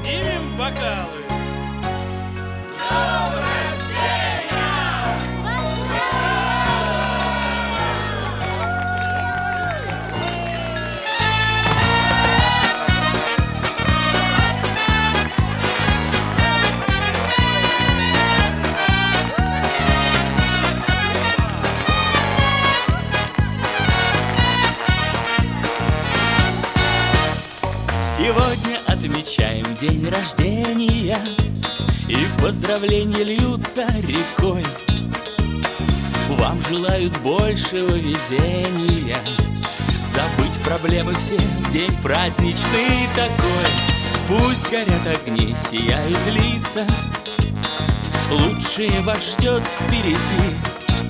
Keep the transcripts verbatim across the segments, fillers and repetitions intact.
поднимем бокалы. Сегодня отмечаем день рождения, и поздравления льются рекой. Вам желают большего везения, забыть проблемы все в день праздничный такой. Пусть горят огни, сияют лица, лучшее вас ждет впереди.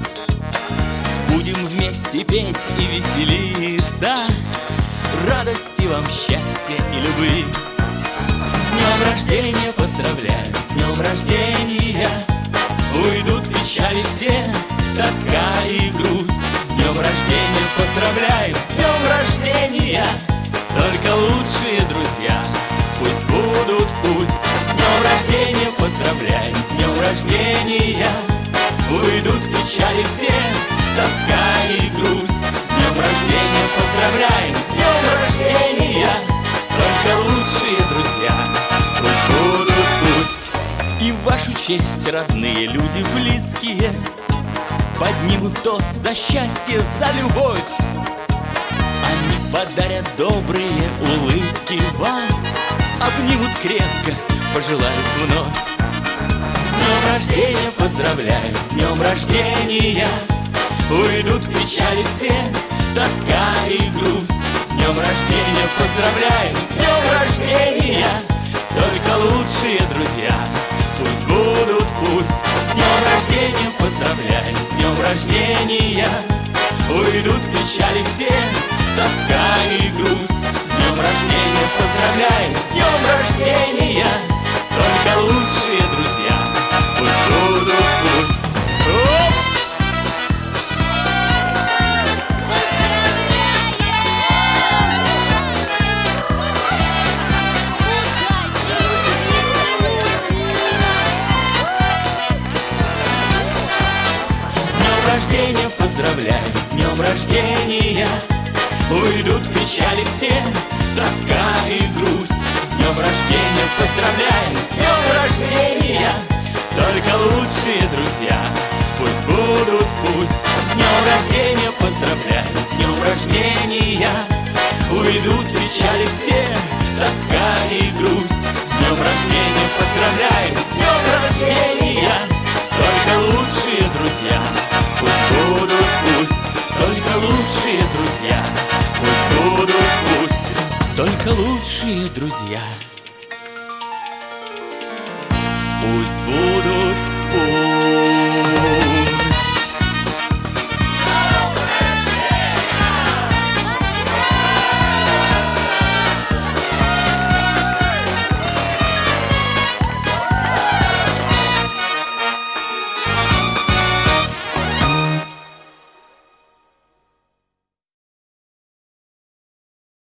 Будем вместе петь и веселиться, радости вам, счастья и любви. С днем рождения поздравляем, с днем рождения. Уйдут печали все, тоска и грусть. С днем рождения поздравляем, с днем рождения. Только лучшие друзья пусть будут, пусть. С днем рождения поздравляем, с днем рождения. Уйдут печали все, тоска и грусть. С днем рождения поздравляем, с днем рождения. Только лучшие друзья пусть будут, пусть. И в вашу честь родные люди близкие поднимут тост за счастье, за любовь. Они подарят добрые улыбки вам, обнимут крепко, пожелают вновь. С днем рождения поздравляем, с днем рождения. Уйдут печали все, тоска и грусть. С днем рождения поздравляем, с днем рождения. Только лучшие друзья пусть будут, пусть. С днем рождения поздравляем, с днем рождения. Уйдут печали все, тоска и грусть. С днем рождения поздравляем, с днем рождения. Только лучшие друзья пусть будут, пусть. Оп! Поздравляем, с днем рождения. Уйдут печали все, тоска и грусть. С днем рождения поздравляем, с днем рождения. Только лучшие друзья пусть будут, пусть. С днем рождения поздравляем, с днем рождения. Уйдут печали все, тоска и грусть. С днем рождения поздравляем, с днем рождения. Только лучшие друзья пусть будут, пусть. Только лучшие друзья пусть будут, пусть. Только лучшие друзья пусть будут.